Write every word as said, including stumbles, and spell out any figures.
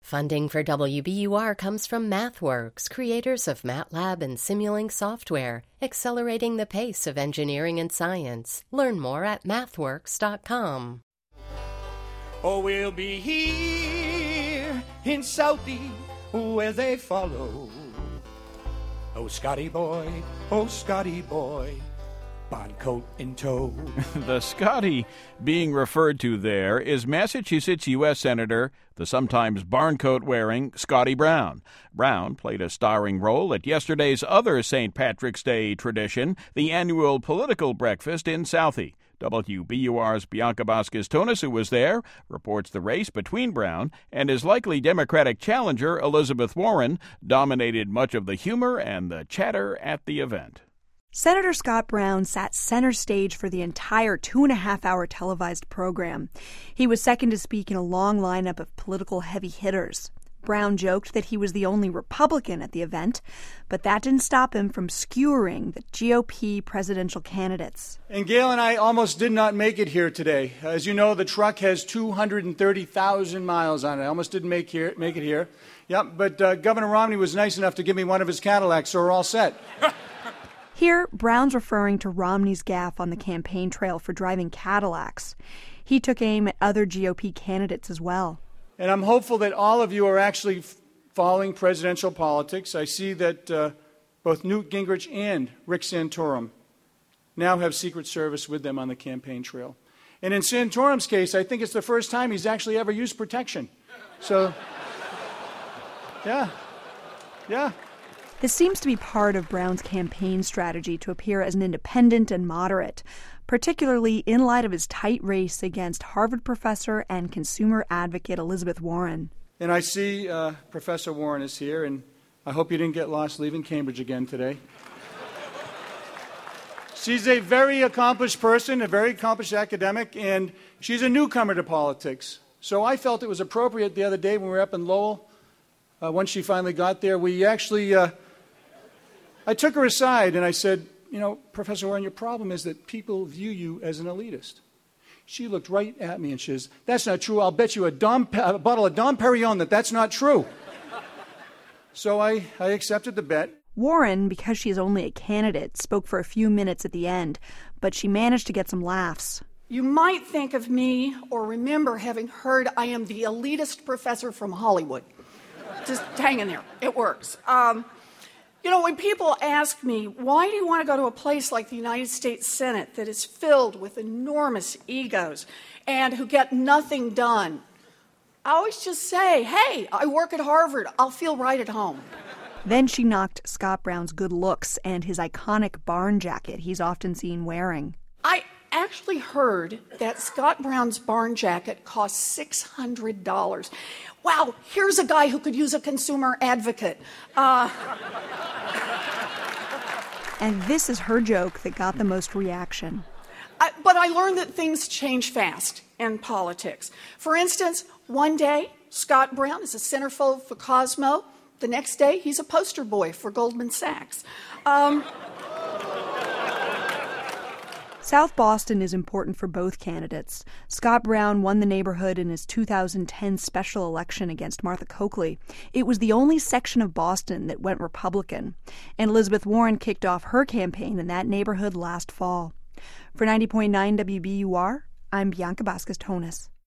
Funding for W B U R comes from MathWorks, creators of MATLAB and Simulink software, accelerating the pace of engineering and science. Learn more at mathworks dot com. Oh, we'll be here in Southie where they follow. Oh, Scotty boy, oh, Scotty boy, bond coat in tow. The Scotty being referred to there is Massachusetts U S Senator, the sometimes barncoat-wearing Scotty Brown. Brown played a starring role at yesterday's other Saint Patrick's Day tradition, the annual political breakfast in Southie. W B U R's Bianca Vasquez-Tonis, who was there, reports the race between Brown and his likely Democratic challenger, Elizabeth Warren, dominated much of the humor and the chatter at the event. Senator Scott Brown sat center stage for the entire two-and-a-half-hour televised program. He was second to speak in a long lineup of political heavy hitters. Brown joked that he was the only Republican at the event, but that didn't stop him from skewering the G O P presidential candidates. And Gail and I almost did not make it here today. As you know, the truck has two hundred thirty thousand miles on it. I almost didn't make, here, make it here. Yep, but uh, Governor Romney was nice enough to give me one of his Cadillacs, so we're all set. Here, Brown's referring to Romney's gaffe on the campaign trail for driving Cadillacs. He took aim at other G O P candidates as well. And I'm hopeful that all of you are actually f- following presidential politics. I see that uh, both Newt Gingrich and Rick Santorum now have Secret Service with them on the campaign trail. And in Santorum's case, I think it's the first time he's actually ever used protection. So, yeah, yeah. This seems to be part of Brown's campaign strategy to appear as an independent and moderate, particularly in light of his tight race against Harvard professor and consumer advocate Elizabeth Warren. And I see uh, Professor Warren is here, and I hope you didn't get lost leaving Cambridge again today. She's a very accomplished person, a very accomplished academic, and she's a newcomer to politics. So I felt it was appropriate the other day when we were up in Lowell, uh, once she finally got there, we actually... Uh, I took her aside and I said, you know, Professor Warren, your problem is that people view you as an elitist. She looked right at me and she says, that's not true. I'll bet you a, Dom, a bottle of Dom Perignon that that's not true. So I, I accepted the bet. Warren, because she is only a candidate, spoke for a few minutes at the end, but she managed to get some laughs. You might think of me or remember having heard I am the elitist professor from Hollywood. Just hang in there. It works. Um... You know, when people ask me, why do you want to go to a place like the United States Senate that is filled with enormous egos and who get nothing done, I always just say, hey, I work at Harvard. I'll feel right at home. Then she knocked Scott Brown's good looks and his iconic barn jacket he's often seen wearing. I actually heard that Scott Brown's barn jacket cost six hundred dollars. Wow, here's a guy who could use a consumer advocate. Uh... And this is her joke that got the most reaction. I, but I learned that things change fast in politics. For instance, one day, Scott Brown is a centerfold for Cosmo. The next day, he's a poster boy for Goldman Sachs. Um... South Boston is important for both candidates. Scott Brown won the neighborhood in his two thousand ten special election against Martha Coakley. It was the only section of Boston that went Republican. And Elizabeth Warren kicked off her campaign in that neighborhood last fall. For ninety point nine W B U R, I'm Bianca Vasquez-Tonis.